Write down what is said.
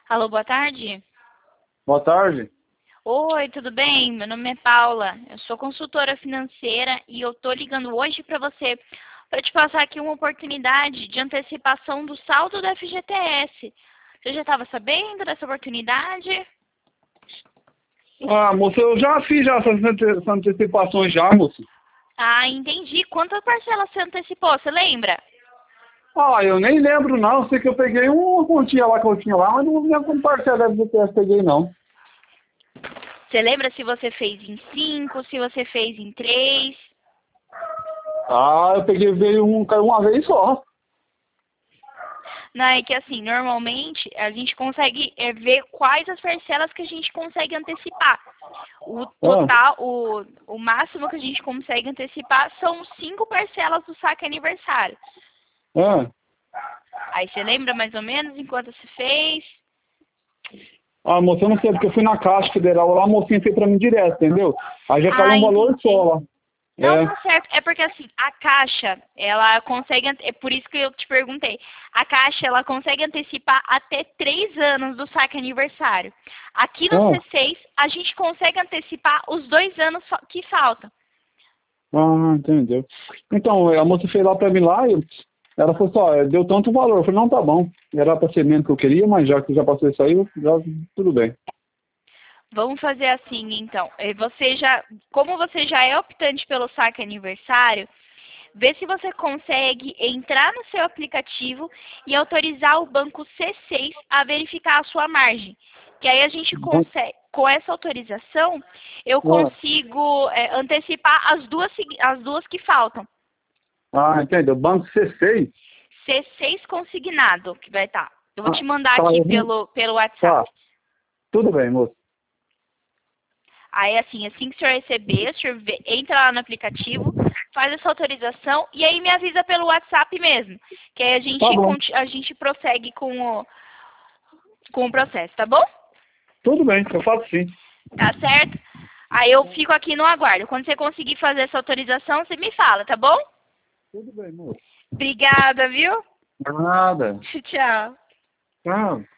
Alô, boa tarde. Boa tarde. Oi, tudo bem? Meu nome é Paula. Eu sou consultora financeira e eu tô ligando hoje para você para te passar aqui uma oportunidade de antecipação do saldo do FGTS. Você já estava sabendo dessa oportunidade? Ah, moço, eu já fiz já essas antecipações já, moço. Ah, entendi. Quantas parcelas você antecipou? Você lembra? Ah, eu nem lembro não. Sei que eu peguei uma quantia lá que eu tinha lá, mas não lembro como parcela do que eu peguei não. Você lembra se você fez em 5, se você fez em 3? Ah, eu peguei veio uma vez só. Não, é que assim, normalmente a gente consegue ver quais as parcelas que a gente consegue antecipar. O Ah, total, o máximo que a gente consegue antecipar são 5 parcelas do saque aniversário. ah. Aí você lembra mais ou menos em quanto você fez? Ah, moço, eu não sei, porque eu fui na Caixa Federal lá, a mocinha fez pra mim direto, entendeu? Aí já caiu Ah, um valor entendi. só lá. Não, É. tá certo. É porque assim, a Caixa, ela consegue, é por isso que eu te perguntei. A Caixa, ela consegue antecipar até 3 anos do saque aniversário. Aqui no Ah, C6, a gente consegue antecipar os 2 anos que faltam. entendeu. Então, a moça fez lá pra mim lá e ela falou só, deu tanto valor. Eu falei, não, tá bom. Era pra ser menos que eu queria, mas já que já passou isso aí, já tudo bem. Vamos fazer assim, então. Como você já é optante pelo saque aniversário, vê se você consegue entrar no seu aplicativo e autorizar o banco C6 a verificar a sua margem. Que aí a gente consegue, com essa autorização, eu Ah, consigo antecipar as duas que faltam. entendeu. Banco C6? C6 consignado, que vai estar. Eu vou Ah, te mandar tá, aqui pelo WhatsApp. tá, tudo bem, moço. Aí, assim que o senhor receber, o senhor entra lá no aplicativo, faz essa autorização e aí me avisa pelo WhatsApp mesmo. Que aí Tá bom, a gente prossegue com o processo, tá bom? tudo bem, eu faço sim. Tá certo? Aí eu fico aqui no aguardo. Quando você conseguir fazer essa autorização, você me fala, tá bom? Tudo bem, moço. Obrigada, viu? Nada. Tchau. Tchau.